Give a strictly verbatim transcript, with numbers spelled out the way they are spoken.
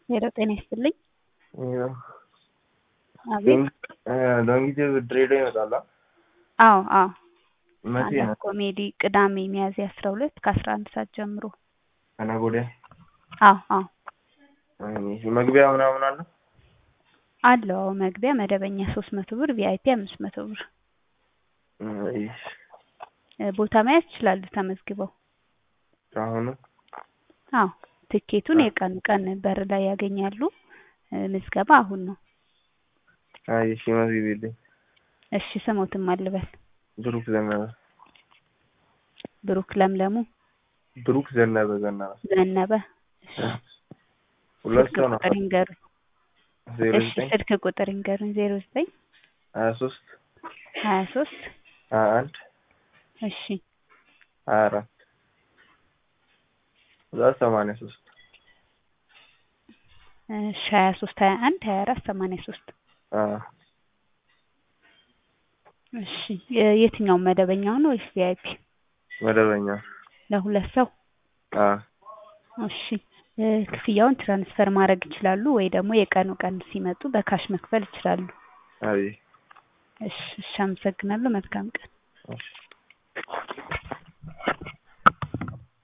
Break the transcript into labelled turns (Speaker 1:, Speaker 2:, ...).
Speaker 1: ሄሎ ጤና ይስጥልኝ።
Speaker 2: ያው
Speaker 1: አቤት።
Speaker 2: ሎንጊዜ ድሬዳዋ ይመጣል።
Speaker 1: አዎ አዎ።
Speaker 2: መቼ
Speaker 1: አንድ
Speaker 2: ነው?
Speaker 1: ኮሜዲ ቅዳሜ ሚያዝያ አስራ ሁለት ከአስራ አንድ ሰዓት ጀምሮ።
Speaker 2: ከነገ ወዲያ?
Speaker 1: አዎ አዎ።
Speaker 2: እሺ መግቢያ ምናምን አለ?
Speaker 1: አለው መግቢያ መደበኛ ሶስት መቶ ብር፣ ቪአይፒ አምስት መቶ ብር።
Speaker 2: እሺ
Speaker 1: ቦታ መያዝ ይችላሉ ተመዝግበው።
Speaker 2: አሁን?
Speaker 1: አዎ ትኬቱን የቀኑ ቀን በር ላይ ያገኛሉ። ምዝገባ አሁን ነው።
Speaker 2: አይ እሺ መዝግቢልኝ።
Speaker 1: እሺ ስሞትም አልበል።
Speaker 2: ብሩክ ዘነበ።
Speaker 1: ብሩክ ለምለሙ?
Speaker 2: ብሩክ ዘነበ ዘነበ
Speaker 1: ዘነበ። እሺ
Speaker 2: ሁለት ሰው ነው።
Speaker 1: ቁጥር ይንገሩኝ።
Speaker 2: ዜሮ
Speaker 1: እሺ
Speaker 2: ዘጠኝ
Speaker 1: ስልክ ቁጥር ይንገሩኝ። ዜሮ ዘጠኝ
Speaker 2: ሀያ ሶስት
Speaker 1: ሀያ ሶስት
Speaker 2: ሀያ አንድ
Speaker 1: እሺ
Speaker 2: ሀያ አራት ሁለት ሰማንያ ሶስት
Speaker 1: እሺ ሀያ ሶስት ሀያ አንድ ሀያ አራት ሰማንያ ሶስት
Speaker 2: አዎ
Speaker 1: እሺ የትኛው መደበኛው ነው ወይስ ቪአይፒ?
Speaker 2: መደበኛ።
Speaker 1: ለሁለት ሰው?
Speaker 2: አዎ
Speaker 1: እሺ ክፍያውን ትራንስፈር ማድረግ ይችላሉ ወይ ደግሞ የቀኑ ቀን ሲመጡ በካሽ መክፈል ይችላሉ።
Speaker 2: አይ
Speaker 1: እሺ እሺ አመሰግናለሁ። መልካም ቀን።
Speaker 2: እሺ